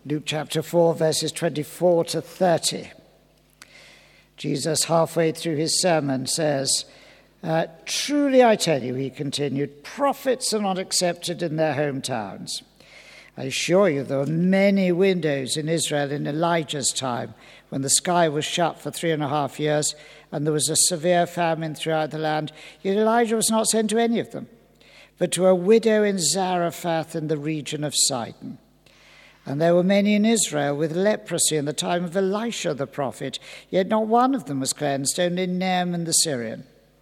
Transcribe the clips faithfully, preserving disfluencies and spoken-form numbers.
Luke chapter four, verses twenty-four to thirty. Jesus, halfway through his sermon, says, uh, "Truly I tell you," he continued, "prophets are not accepted in their hometowns. I assure you there were many widows in Israel in Elijah's time, when the sky was shut for three and a half years, and there was a severe famine throughout the land. Yet Elijah was not sent to any of them, but to a widow in Zarephath in the region of Sidon. And there were many in Israel with leprosy in the time of Elisha the prophet, yet not one of them was cleansed, only Naaman the Syrian."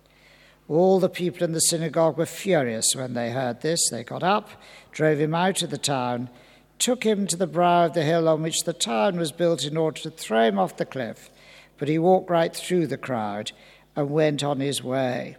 All the people in the synagogue were furious when they heard this. They got up, drove him out of the town, took him to the brow of the hill on which the town was built in order to throw him off the cliff. But he walked right through the crowd and went on his way.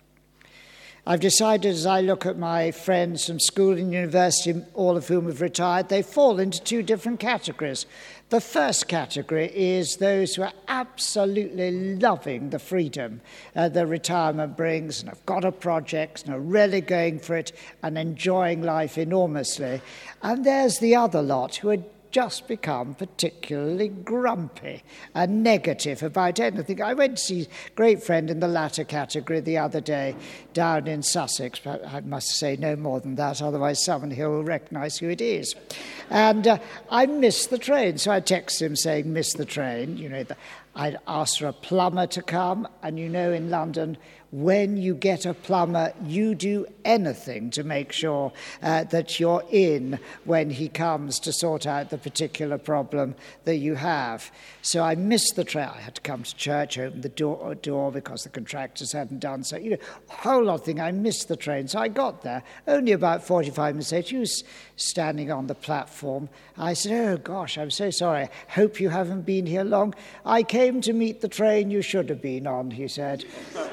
I've decided, as I look at my friends from school and university, all of whom have retired, they fall into two different categories. The first category is those who are absolutely loving the freedom uh, that retirement brings and have got a project and are really going for it and enjoying life enormously. And there's the other lot who are just become particularly grumpy and negative about anything. I went to see a great friend in the latter category the other day down in Sussex, but I must say no more than that, otherwise someone here will recognise who it is. And uh, I missed the train, so I texted him saying, "Miss the train." You know, the, I'd asked for a plumber to come, and you know in London, when you get a plumber, you do anything to make sure uh, that you're in when he comes to sort out the particular problem that you have. So I missed the train. I had to come to church, open the door, door because the contractors hadn't done so. You know, a whole lot of things. I missed the train. So I got there only about forty-five minutes later. He was standing on the platform. I said, "Oh, gosh, I'm so sorry. Hope you haven't been here long. I came to meet the train you should have been on," he said.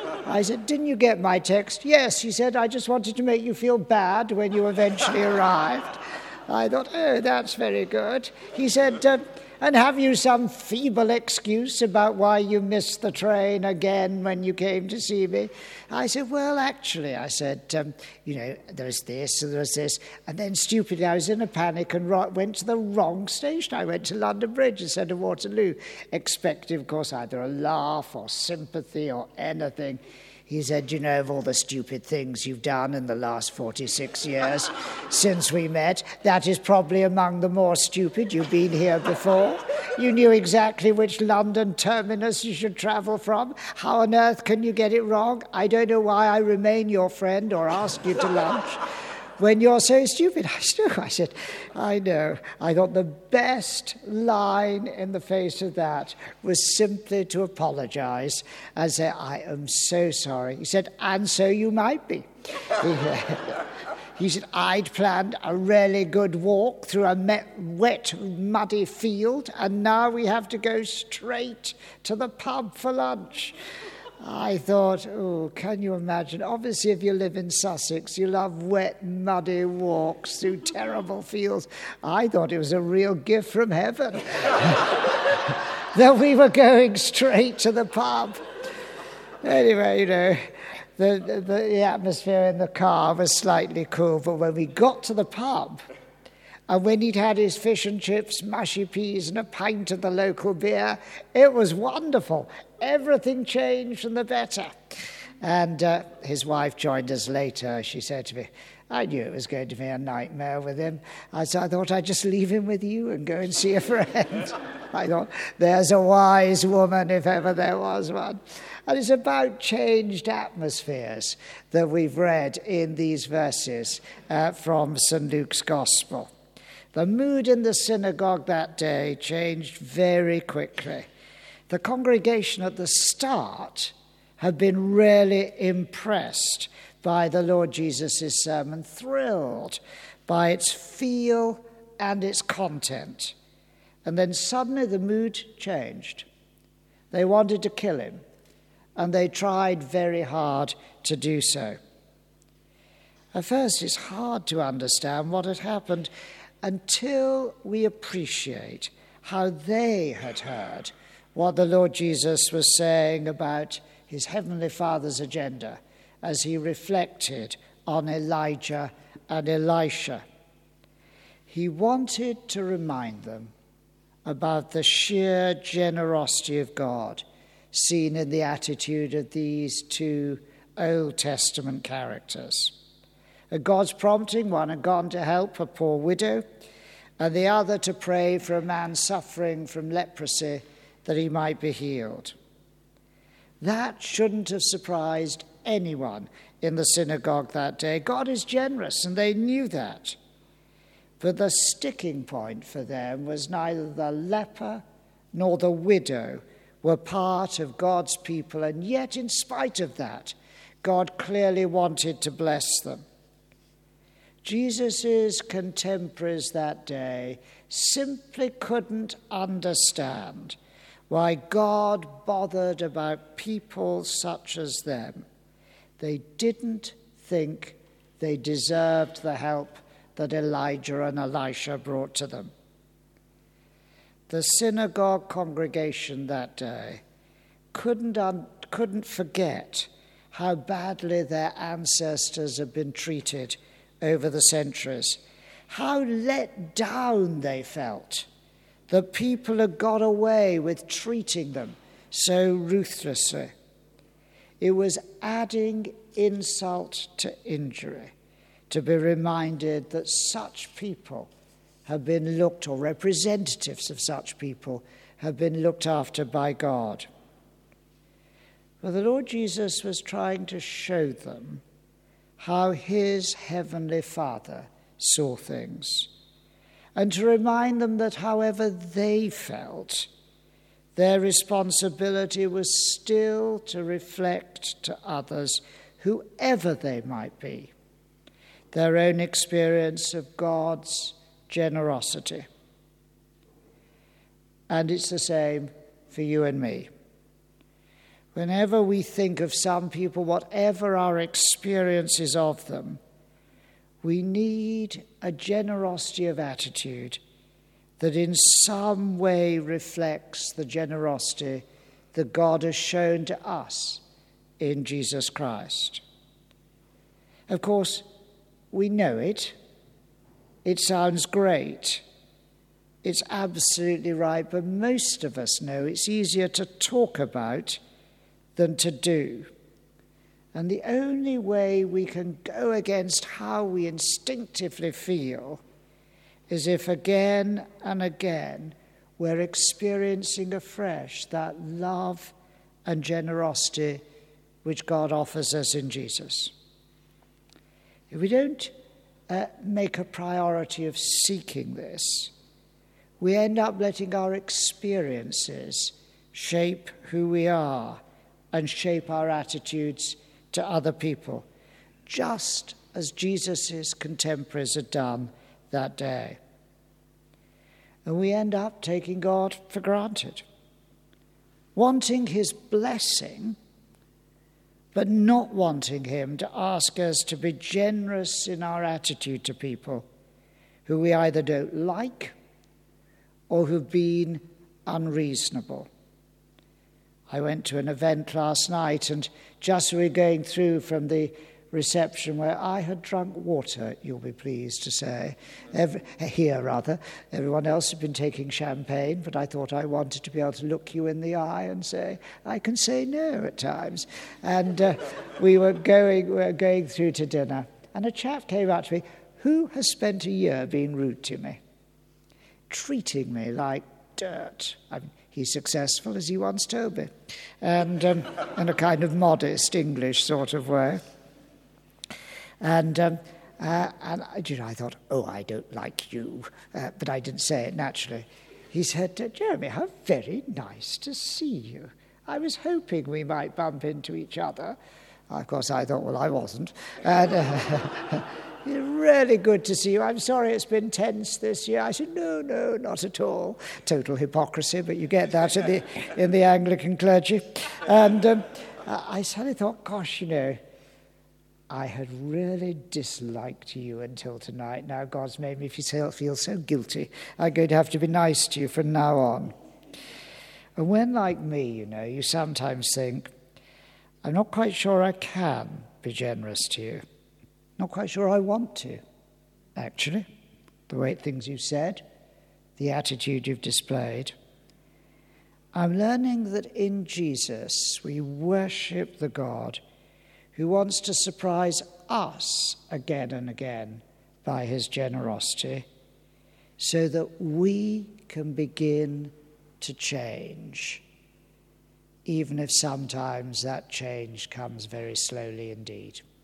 I said, "Didn't you get my text?" "Yes," he said, "I just wanted to make you feel bad when you eventually arrived." I thought, oh, that's very good. He said, uh, "And have you some feeble excuse about why you missed the train again when you came to see me?" I said, "Well, actually," I said, um, you know, there's this and there's this. And then stupidly, I was in a panic and ro- went to the wrong station. I went to London Bridge instead of Waterloo, expecting, of course, either a laugh or sympathy or anything. He said, "You know, of all the stupid things you've done in the last forty-six years since we met, that is probably among the more stupid. You've been here before. You knew exactly which London terminus you should travel from. How on earth can you get it wrong? I don't know why I remain your friend or ask you to lunch when you're so stupid." I said, I said, I know. I thought the best line in the face of that was simply to apologise and say, "I am so sorry." He said, "And so you might be." He said, "I'd planned a really good walk through a met, wet, muddy field, and now we have to go straight to the pub for lunch." I thought, oh, can you imagine? Obviously, if you live in Sussex, you love wet, muddy walks through terrible fields. I thought it was a real gift from heaven that we were going straight to the pub. Anyway, you know, the, the, the atmosphere in the car was slightly cool, but when we got to the pub, and when he'd had his fish and chips, mushy peas, and a pint of the local beer, it was wonderful. Everything changed for the better. And uh, his wife joined us later. She said to me, "I knew it was going to be a nightmare with him. I, so I thought I'd just leave him with you and go and see a friend." I thought, there's a wise woman if ever there was one. And it's about changed atmospheres that we've read in these verses uh, from Saint Luke's Gospel. The mood in the synagogue that day changed very quickly. The congregation at the start had been really impressed by the Lord Jesus' sermon, thrilled by its feel and its content. And then suddenly the mood changed. They wanted to kill him, and they tried very hard to do so. At first, it's hard to understand what had happened until we appreciate how they had heard what the Lord Jesus was saying about his Heavenly Father's agenda as he reflected on Elijah and Elisha. He wanted to remind them about the sheer generosity of God seen in the attitude of these two Old Testament characters. At God's prompting, one had gone to help a poor widow, and the other to pray for a man suffering from leprosy that he might be healed. That shouldn't have surprised anyone in the synagogue that day. God is generous, and they knew that. But the sticking point for them was neither the leper nor the widow were part of God's people, and yet in spite of that, God clearly wanted to bless them. Jesus' contemporaries that day simply couldn't understand why God bothered about people such as them. They didn't think they deserved the help that Elijah and Elisha brought to them. The synagogue congregation that day couldn't, un- couldn't forget how badly their ancestors had been treated over the centuries, how let down they felt that people had got away with treating them so ruthlessly. It was adding insult to injury to be reminded that such people have been looked, or representatives of such people, have been looked after by God. Well, the Lord Jesus was trying to show them how his heavenly Father saw things, and to remind them that however they felt, their responsibility was still to reflect to others, whoever they might be, their own experience of God's generosity. And it's the same for you and me. Whenever we think of some people, whatever our experiences of them, we need a generosity of attitude that in some way reflects the generosity that God has shown to us in Jesus Christ. Of course, we know it. It sounds great. It's absolutely right, but most of us know it's easier to talk about than to do. And the only way we can go against how we instinctively feel is if again and again we're experiencing afresh that love and generosity which God offers us in Jesus. If we don't uh, make a priority of seeking this, we end up letting our experiences shape who we are and shape our attitudes to other people, just as Jesus' contemporaries had done that day. And we end up taking God for granted, wanting his blessing, but not wanting him to ask us to be generous in our attitude to people who we either don't like or who've been unreasonable. I went to an event last night, and just as we were going through from the reception where I had drunk water, you'll be pleased to say, Every, here rather, everyone else had been taking champagne, but I thought I wanted to be able to look you in the eye and say, I can say no at times. And uh, we were going, we were going through to dinner, and a chap came up to me, who has spent a year being rude to me, treating me like dirt. I mean, he's successful, as he once told me, and um, in a kind of modest English sort of way. And um, uh, and you know, I thought, oh, I don't like you, uh, but I didn't say it naturally. He said, Jeremy, how very nice to see you. I was hoping we might bump into each other. Of course, I thought, well, I wasn't. And, uh, really good to see you. I'm sorry it's been tense this year. I said, no, no, not at all. Total hypocrisy, but you get that in the, in the Anglican clergy. And um, I suddenly thought, gosh, you know, I had really disliked you until tonight. Now God's made me feel, feel so guilty. I'm going to have to be nice to you from now on. And when, like me, you know, you sometimes think, I'm not quite sure I can be generous to you. Not quite sure I want to, actually. the way things you've said, the attitude you've displayed. I'm learning that in Jesus we worship the God who wants to surprise us again and again by his generosity, so that we can begin to change, even if sometimes that change comes very slowly indeed.